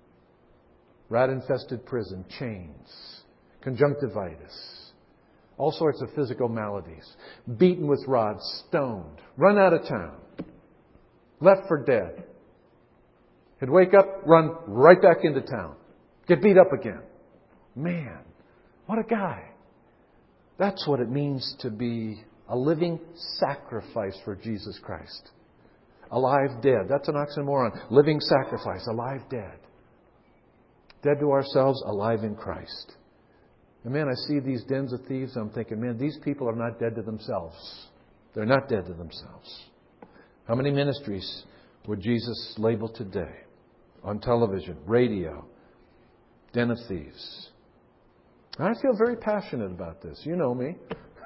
Rat-infested prison, chains, conjunctivitis, all sorts of physical maladies. Beaten with rods, stoned, run out of town, left for dead. He'd wake up, run right back into town, get beat up again. Man, what a guy. That's what it means to be a living sacrifice for Jesus Christ. Alive, dead. That's an oxymoron. Living sacrifice, alive, dead. Dead to ourselves, alive in Christ. And man, I see these dens of thieves, I'm thinking, man, these people are not dead to themselves. They're not dead to themselves. How many ministries would Jesus label today? On television, radio, den of thieves. And I feel very passionate about this. You know me.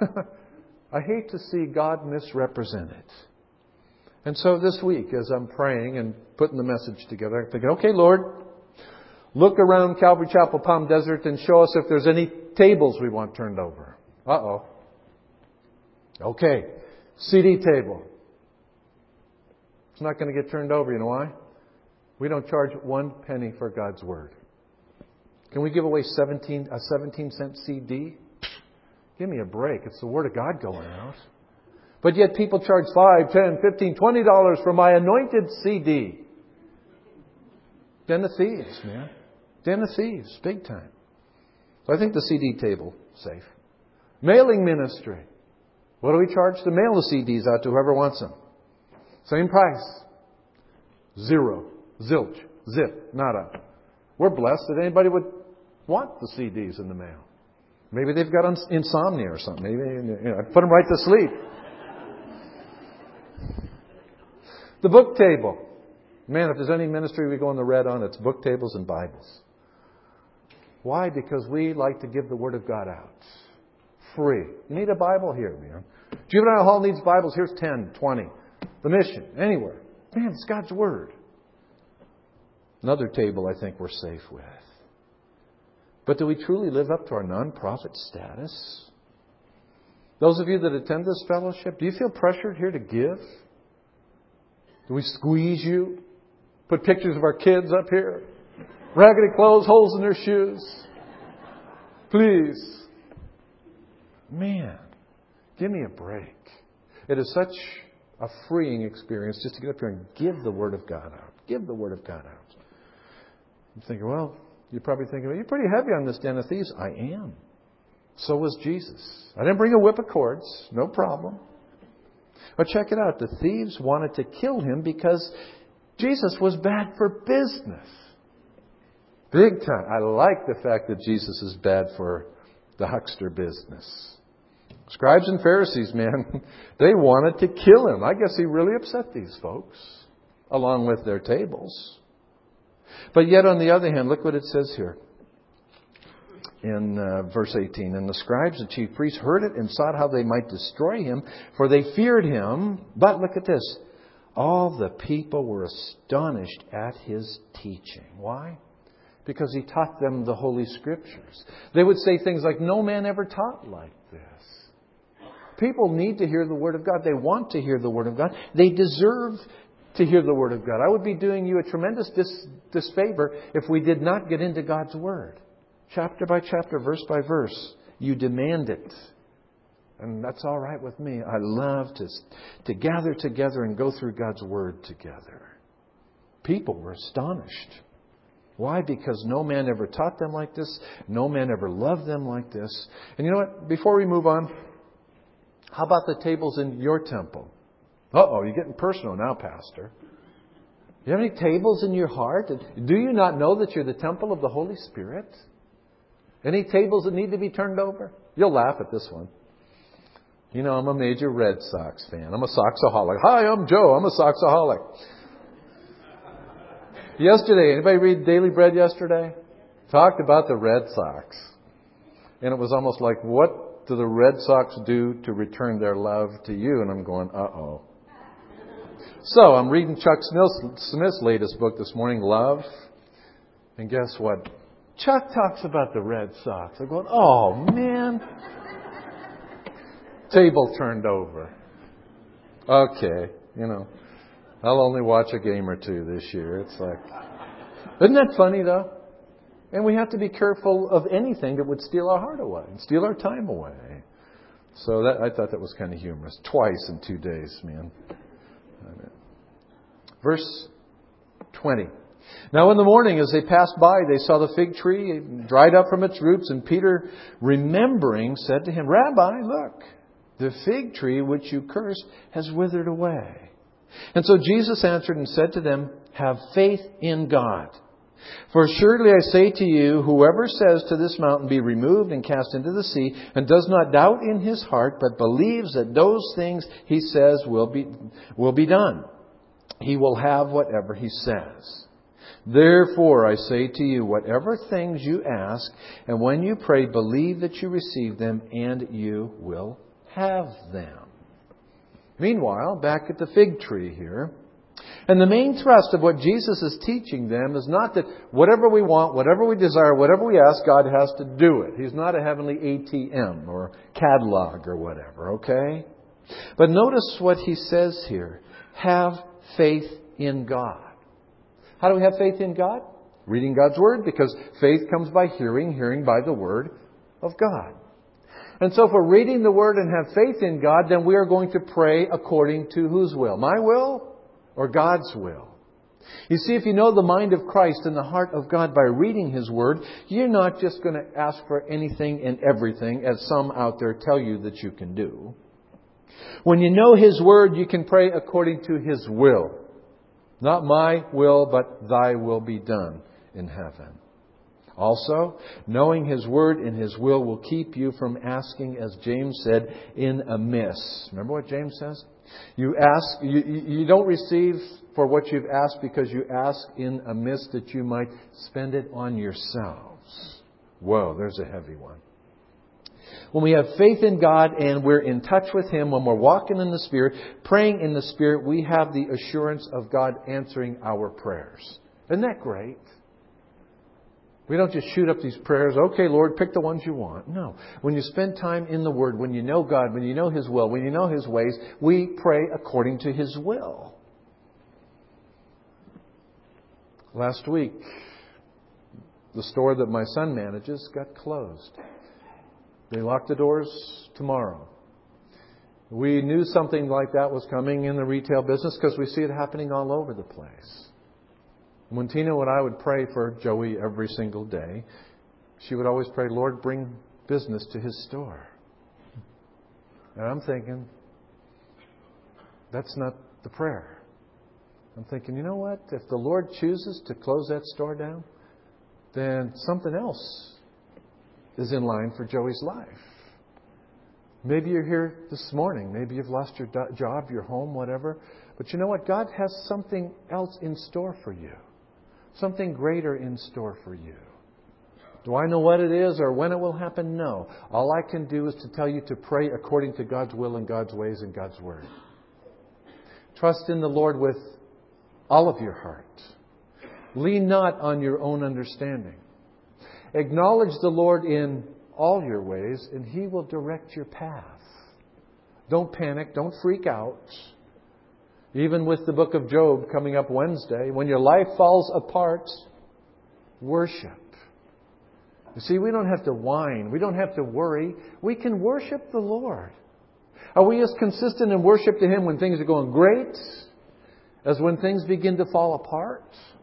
I hate to see God misrepresented. And so this week, as I'm praying and putting the message together, I'm thinking, okay, Lord, look around Calvary Chapel, Palm Desert, and show us if there's any tables we want turned over. Uh-oh. Okay. C D table. It's not going to get turned over. You know why? We don't charge one penny for God's Word. Can we give away seventeen a seventeen cent C D? Give me a break. It's the Word of God going out. But yet people charge five, ten, fifteen, twenty dollars for my anointed C D. Den of thieves, man. Den of thieves, big time. So I think the C D table, safe. Mailing ministry. What do we charge to mail the C Ds out to whoever wants them? Same price. Zero. Zilch. Zip. Nada. We're blessed that anybody would want the C Ds in the mail. Maybe they've got insomnia or something. Maybe, you know, put them right to sleep. The book table. Man, if there's any ministry we go in the red on, it's book tables and Bibles. Why? Because we like to give the Word of God out. Free. You need a Bible here, man. Juvenile Hall needs Bibles. Here's ten, twenty. The mission. Anywhere. Man, it's God's Word. Another table I think we're safe with. But do we truly live up to our non-profit status? Those of you that attend this fellowship, do you feel pressured here to give? Do we squeeze you? Put pictures of our kids up here? Raggedy clothes, holes in their shoes? Please. Man, give me a break. It is such a freeing experience just to get up here and give the Word of God out. Give the Word of God out. I'm thinking, well, you're probably thinking, well, you're pretty heavy on this den of thieves. I am. So was Jesus. I didn't bring a whip of cords. No problem. But check it out. The thieves wanted to kill him because Jesus was bad for business. Big time. I like the fact that Jesus is bad for the huckster business. Scribes and Pharisees, man, they wanted to kill him. I guess he really upset these folks, along with their tables. But yet, on the other hand, look what it says here in uh, verse eighteen. And the scribes and chief priests heard it and sought how they might destroy him, for they feared him. But look at this. All the people were astonished at his teaching. Why? Because he taught them the Holy Scriptures. They would say things like, no man ever taught like this. People need to hear the Word of God. They want to hear the Word of God. They deserve to hear the Word of God. I would be doing you a tremendous dis- disfavor if we did not get into God's Word. Chapter by chapter, verse by verse. You demand it. And that's all right with me. I love to, to gather together and go through God's Word together. People were astonished. Why? Because no man ever taught them like this. No man ever loved them like this. And you know what? Before we move on, how about the tables in your temple? Uh-oh, you're getting personal now, Pastor. You have any tables in your heart? Do you not know that you're the temple of the Holy Spirit? Any tables that need to be turned over? You'll laugh at this one. You know, I'm a major Red Sox fan. I'm a Soxaholic. Hi, I'm Joe. I'm a Soxaholic. Yesterday, anybody read Daily Bread yesterday? Talked about the Red Sox. And it was almost like, what do the Red Sox do to return their love to you? And I'm going, uh-oh. So I'm reading Chuck Smith's latest book this morning, Love. And guess what? Chuck talks about the Red Sox. I'm going, oh, man. Table turned over. Okay, you know. I'll only watch a game or two this year. It's like, isn't that funny though? And we have to be careful of anything that would steal our heart away and steal our time away. So that I thought that was kind of humorous. Twice in two days, man. Verse twenty. Now in the morning as they passed by, they saw the fig tree dried up from its roots. And Peter, remembering, said to him, Rabbi, look, the fig tree which you cursed has withered away. And so Jesus answered and said to them, have faith in God. For surely I say to you, whoever says to this mountain, be removed and cast into the sea, and does not doubt in his heart, but believes that those things he says will be, will be done, he will have whatever he says. Therefore I say to you, whatever things you ask, and when you pray, believe that you receive them, and you will have them. Meanwhile, back at the fig tree here, and the main thrust of what Jesus is teaching them is not that whatever we want, whatever we desire, whatever we ask, God has to do it. He's not a heavenly A T M or catalog or whatever, okay? But notice what he says here. Have faith in God. How do we have faith in God? Reading God's Word, because faith comes by hearing, hearing by the Word of God. And so if we're reading the Word and have faith in God, then we are going to pray according to whose will? My will or God's will? You see, if you know the mind of Christ and the heart of God by reading His Word, you're not just going to ask for anything and everything, as some out there tell you that you can do. When you know His Word, you can pray according to His will. Not my will, but Thy will be done in heaven. Also, knowing His Word and His will will keep you from asking, as James said, in amiss. Remember what James says? You ask, you, you don't receive for what you've asked because you ask in amiss that you might spend it on yourselves. Whoa, there's a heavy one. When we have faith in God and we're in touch with Him, when we're walking in the Spirit, praying in the Spirit, we have the assurance of God answering our prayers. Isn't that great? We don't just shoot up these prayers, okay, Lord, pick the ones you want. No. When you spend time in the Word, when you know God, when you know His will, when you know His ways, we pray according to His will. Last week, the store that my son manages got closed. They locked the doors tomorrow. We knew something like that was coming in the retail business because we see it happening all over the place. When Tina and I would pray for Joey every single day, she would always pray, Lord, bring business to his store. And I'm thinking, that's not the prayer. I'm thinking, you know what? If the Lord chooses to close that store down, then something else is in line for Joey's life. Maybe you're here this morning. Maybe you've lost your do- job, your home, whatever. But you know what? God has something else in store for you. Something greater in store for you. Do I know what it is or when it will happen? No. All I can do is to tell you to pray according to God's will and God's ways and God's Word. Trust in the Lord with all of your heart. Lean not on your own understanding. Acknowledge the Lord in all your ways, and He will direct your path. Don't panic. Don't freak out. Even with the book of Job coming up Wednesday, when your life falls apart, worship. You see, we don't have to whine. We don't have to worry. We can worship the Lord. Are we as consistent in worship to Him when things are going great as when things begin to fall apart?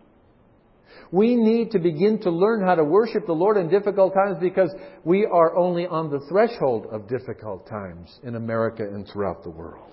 We need to begin to learn how to worship the Lord in difficult times because we are only on the threshold of difficult times in America and throughout the world.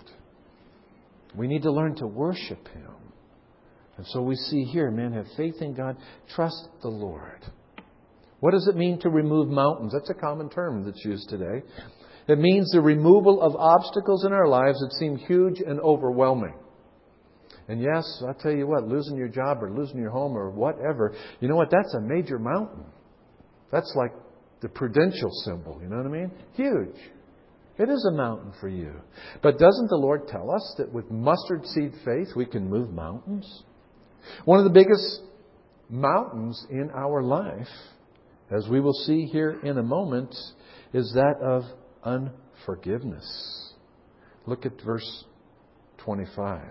We need to learn to worship Him. And so we see here, men, have faith in God, trust the Lord. What does it mean to remove mountains? That's a common term that's used today. It means the removal of obstacles in our lives that seem huge and overwhelming. And yes, I'll tell you what, losing your job or losing your home or whatever, you know what, that's a major mountain. That's like the prudential symbol, you know what I mean? Huge. It is a mountain for you. But doesn't the Lord tell us that with mustard seed faith we can move mountains? One of the biggest mountains in our life, as we will see here in a moment, is that of unforgiveness. Look at verse twenty-five.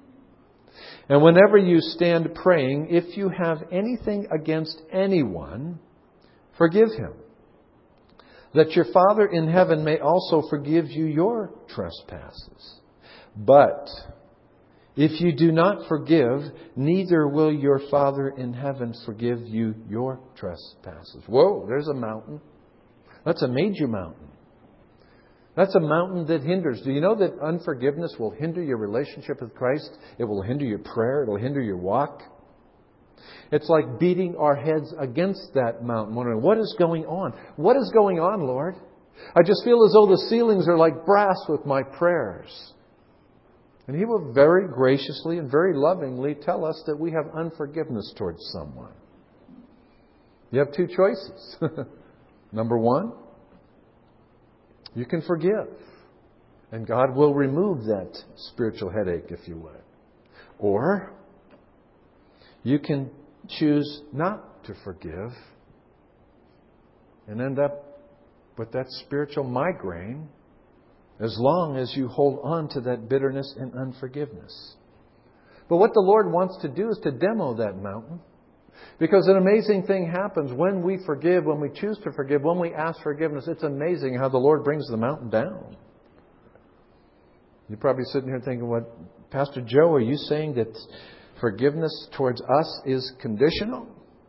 And whenever you stand praying, if you have anything against anyone, forgive him, that your Father in heaven may also forgive you your trespasses. But if you do not forgive, neither will your Father in heaven forgive you your trespasses. Whoa, there's a mountain. That's a major mountain. That's a mountain that hinders. Do you know that unforgiveness will hinder your relationship with Christ? It will hinder your prayer. It will hinder your walk. It's like beating our heads against that mountain, wondering, what is going on? What is going on, Lord? I just feel as though the ceilings are like brass with my prayers. And He will very graciously and very lovingly tell us that we have unforgiveness towards someone. You have two choices. Number one, you can forgive. And God will remove that spiritual headache, if you would. Or you can choose not to forgive and end up with that spiritual migraine as long as you hold on to that bitterness and unforgiveness. But what the Lord wants to do is to demo that mountain. Because an amazing thing happens when we forgive, when we choose to forgive, when we ask forgiveness. It's amazing how the Lord brings the mountain down. You're probably sitting here thinking, what, Pastor Joe, are you saying that forgiveness towards us is conditional?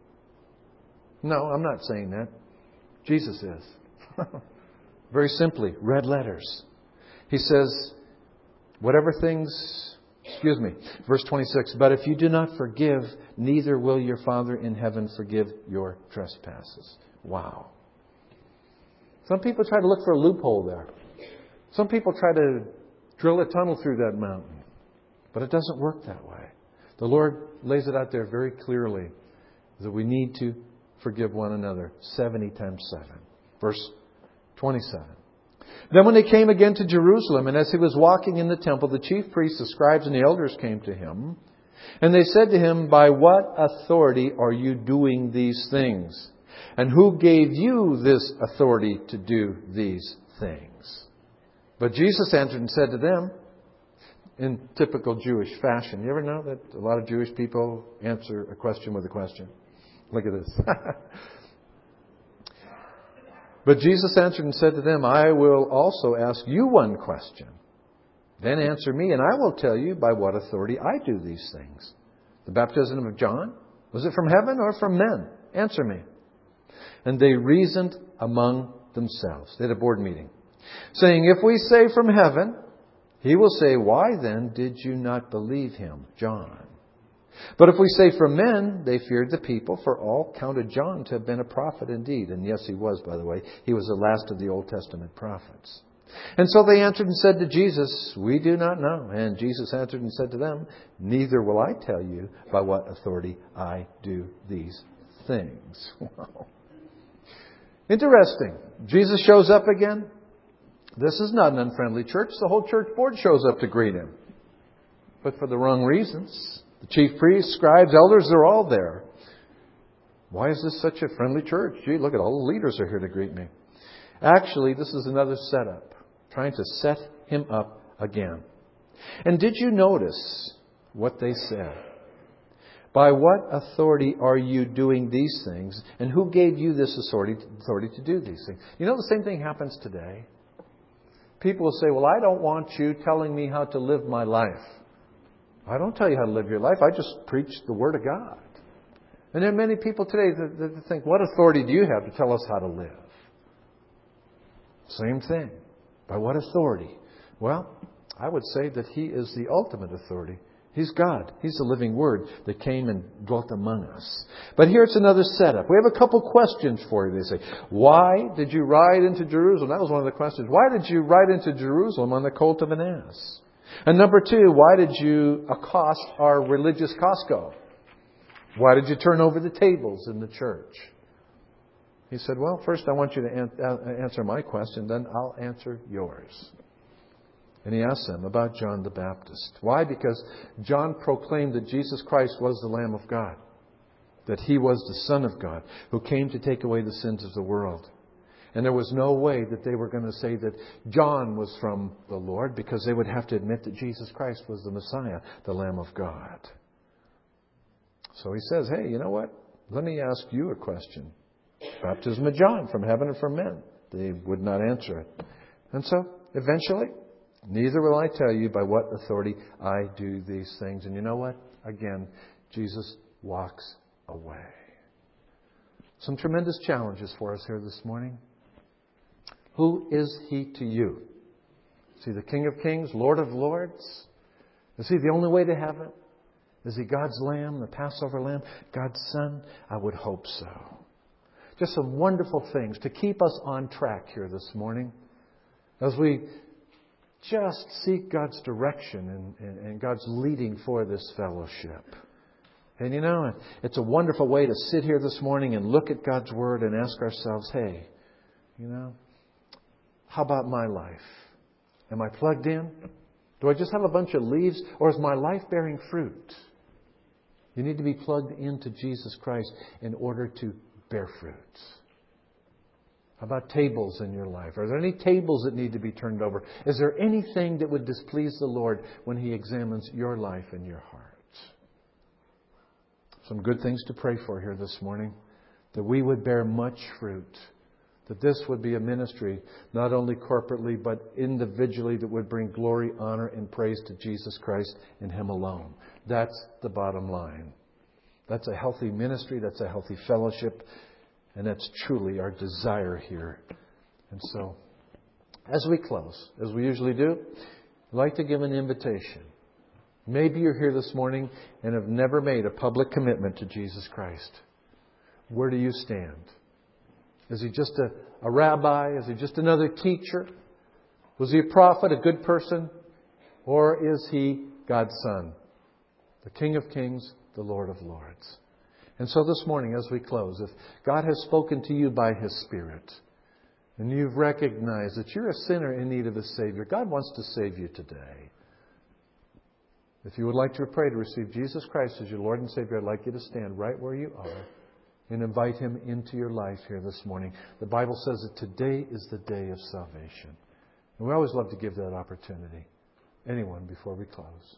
No, I'm not saying that. Jesus is. Very simply, red letters. He says, whatever things, excuse me, verse twenty-six, but if you do not forgive, neither will your Father in heaven forgive your trespasses. Wow. Some people try to look for a loophole there. Some people try to drill a tunnel through that mountain. But it doesn't work that way. The Lord lays it out there very clearly that we need to forgive one another seventy times seven. Verse twenty-seven. Then when they came again to Jerusalem, and as He was walking in the temple, the chief priests, the scribes, and the elders came to Him. And they said to him, "By what authority are you doing these things? And who gave you this authority to do these things?" But Jesus answered and said to them, in typical Jewish fashion. You ever know that a lot of Jewish people answer a question with a question? Look at this. But Jesus answered and said to them, "I will also ask you one question. Then answer me, and I will tell you by what authority I do these things. The baptism of John, was it from heaven or from men? Answer me." And they reasoned among themselves. They had a board meeting, saying, "If we say from heaven, he will say, 'Why then did you not believe him, John?' But if we say from men," they feared the people, for all counted John to have been a prophet indeed. And yes, he was, by the way. He was the last of the Old Testament prophets. And so they answered and said to Jesus, "We do not know." And Jesus answered and said to them, "Neither will I tell you by what authority I do these things." Wow. Interesting. Jesus shows up again. This is not an unfriendly church. The whole church board shows up to greet him. But for the wrong reasons. The chief priests, scribes, elders, they're all there. Why is this such a friendly church? Gee, look at all the leaders are here to greet me. Actually, this is another setup. Trying to set him up again. And did you notice what they said? "By what authority are you doing these things? And who gave you this authority, authority to do these things?" You know, the same thing happens today. People will say, "Well, I don't want you telling me how to live my life." I don't tell you how to live your life. I just preach the Word of God. And there are many people today that, that think, "What authority do you have to tell us how to live?" Same thing. By what authority? Well, I would say that He is the ultimate authority. He's God. He's the living Word that came and dwelt among us. But here's another setup. We have a couple questions for you. They say, "Why did you ride into Jerusalem?" That was one of the questions. Why did you ride into Jerusalem on the colt of an ass? And number two, why did you accost our religious Costco? Why did you turn over the tables in the church? He said, "Well, first I want you to answer my question, then I'll answer yours." And he asked them about John the Baptist. Why? Because John proclaimed that Jesus Christ was the Lamb of God. That He was the Son of God who came to take away the sins of the world. And there was no way that they were going to say that John was from the Lord, because they would have to admit that Jesus Christ was the Messiah, the Lamb of God. So he says, "Hey, you know what? Let me ask you a question. Baptism of John, from heaven or from men?" They would not answer it. And so, eventually, "Neither will I tell you by what authority I do these things." And you know what? Again, Jesus walks away. Some tremendous challenges for us here this morning. Who is He to you? Is He the King of Kings, Lord of Lords? Is He the only way to heaven? Is He God's Lamb, the Passover Lamb, God's Son? I would hope so. Just some wonderful things to keep us on track here this morning as we just seek God's direction and, and, and God's leading for this fellowship. And you know, it's a wonderful way to sit here this morning and look at God's Word and ask ourselves, hey, you know, how about my life? Am I plugged in? Do I just have a bunch of leaves? Or is my life bearing fruit? You need to be plugged into Jesus Christ in order to bear fruit. How about tables in your life? Are there any tables that need to be turned over? Is there anything that would displease the Lord when He examines your life and your heart? Some good things to pray for here this morning. That we would bear much fruit. That this would be a ministry, not only corporately, but individually, that would bring glory, honor, and praise to Jesus Christ and Him alone. That's the bottom line. That's a healthy ministry. That's a healthy fellowship. And that's truly our desire here. And so, as we close, as we usually do, I'd like to give an invitation. Maybe you're here this morning and have never made a public commitment to Jesus Christ. Where do you stand? Is He just a, a rabbi? Is He just another teacher? Was He a prophet, a good person? Or is He God's Son, the King of Kings, the Lord of Lords? And so this morning, as we close, if God has spoken to you by His Spirit, and you've recognized that you're a sinner in need of a Savior, God wants to save you today. If you would like to pray to receive Jesus Christ as your Lord and Savior, I'd like you to stand right where you are and invite Him into your life here this morning. The Bible says that today is the day of salvation. And we always love to give that opportunity. Anyone before we close?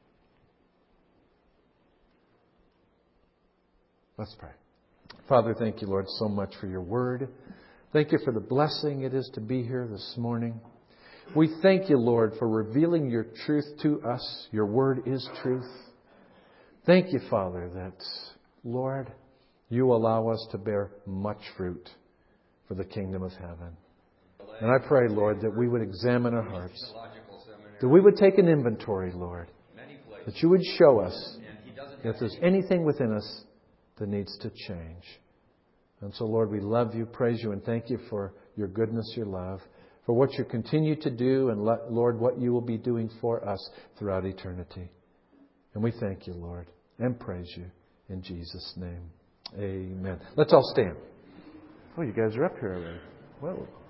Let's pray. Father, thank you, Lord, so much for your word. Thank you for the blessing it is to be here this morning. We thank you, Lord, for revealing your truth to us. Your word is truth. Thank you, Father, that, Lord, you allow us to bear much fruit for the kingdom of heaven. And I pray, Lord, that we would examine our hearts, that we would take an inventory, Lord, that you would show us if there's anything within us that needs to change. And so, Lord, we love you, praise you, and thank you for your goodness, your love, for what you continue to do, and, Lord, what you will be doing for us throughout eternity. And we thank you, Lord, and praise you in Jesus' name. Amen. Let's all stand. Oh, you guys are up here already. Whoa.